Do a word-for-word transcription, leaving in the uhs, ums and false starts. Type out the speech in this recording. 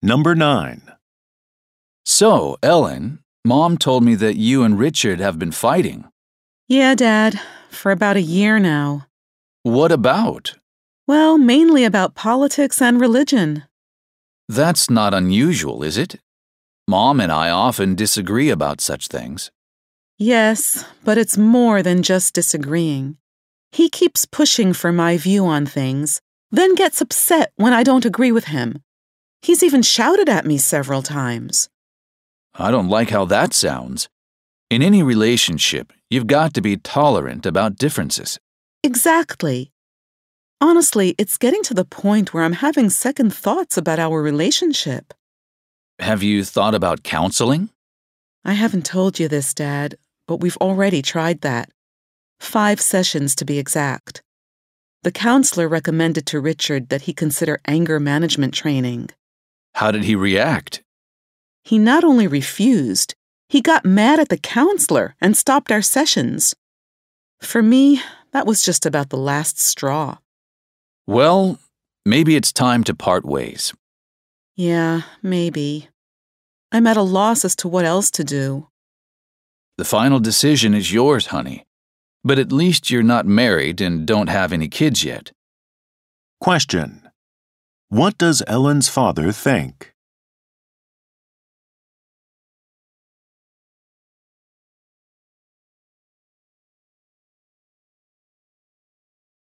Number nine. So, Ellen, Mom told me that you and Richard have been fighting. Yeah, Dad, for about a year now. What about? Well, mainly about politics and religion. That's not unusual, is it? Mom and I often disagree about such things. Yes, but it's more than just disagreeing. He keeps pushing for my view on things, then gets upset when I don't agree with him. He's even shouted at me several times. I don't like how that sounds. In any relationship, you've got to be tolerant about differences. Exactly. Honestly, it's getting to the point where I'm having second thoughts about our relationship. Have you thought about counseling? I haven't told you this, Dad, but we've already tried that. Five sessions to be exact. The counselor recommended to Richard that he consider anger management training. How did he react? He not only refused, he got mad at the counselor and stopped our sessions. For me, that was just about the last straw. Well, maybe it's time to part ways. Yeah, maybe. I'm at a loss as to what else to do. The final decision is yours, honey. But at least you're not married and don't have any kids yet. Question. What does Ellen's father think?